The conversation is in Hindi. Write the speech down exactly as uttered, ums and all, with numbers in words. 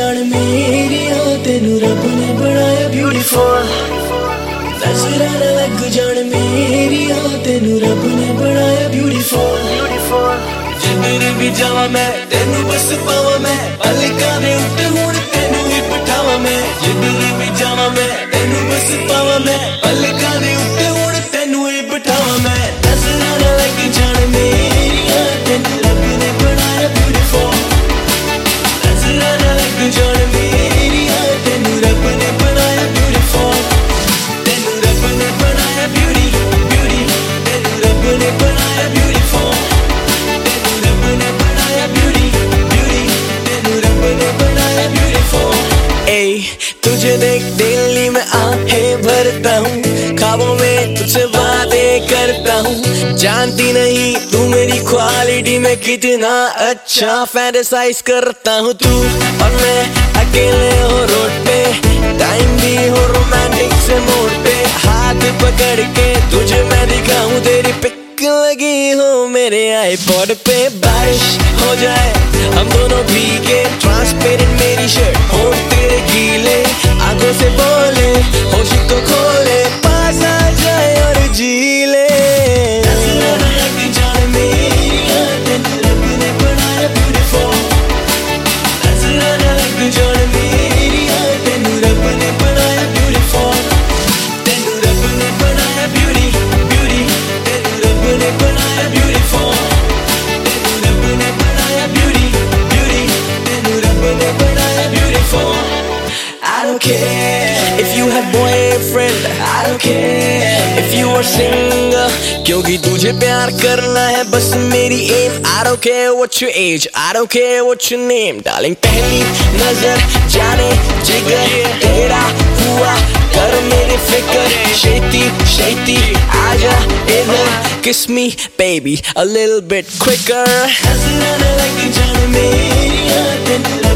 जान मेरी आ तेनू रब ने बनाया ब्यूटीफुल नजर ना लग जान मेरी आ तेनू रब ने बनाया ब्यूटीफुल जिधर भी जावा मैं तेनू बस पावा मैं पलकां दे उत्ते हुण तेनू ही बिठावा मैं जिधर भी जावा मैं तेनू बस पावा मैं पलकां दे उत्ते हुण तेनू ही बिठावा मैं नजर ना लग जान मेरी आ तेनू रब ने बनाया ब्यूटीफुल नजर ना लग जान मेरी आ तेनू रब ने बनाया ब्यूटीफुल तेनू रब ने बनाया ब्यूटी ब्यूटी तेनू रब ने बनाया ब्यूटीफुल तेनू रब ने बनाया ब्यूटी ब्यूटी तेनू रब ने बनाया ब्यूटीफुल ए तुझे देख दिल्ली में आहें भरता हूँ ख्वाबों में तुझसे बातें करता हूँ जानती नहीं तू मेरी क्वालिटी में कितना अच्छा फैंटेसाइज करता हूँ तू और मैं अकेले हो रोड पे टाइम भी हो रोमांटिक से मोड़ पे हाथ पकड़ के तुझे मैं दिखाऊं तेरी पिक लगी हो मेरे आईपॉड पे बारिश हो जाए हम दोनों भीगे ट्रांसपेरेंट मेरी शर्ट हो तेरे गीले आंखों से बोले होश को खोले पास आ जाए और जी ले I don't care if you have boyfriend I don't care if you are single क्योंकि तुझे प्यार करना है बस मेरी aim I don't care what your age I don't care what your name darling पहली नजर जाने जिगर तेरा हुआ कर मेरे फिक्र शेती शेती आजा इधर kiss me baby a little bit quicker नजर ना लग जान मेरी आ तेनू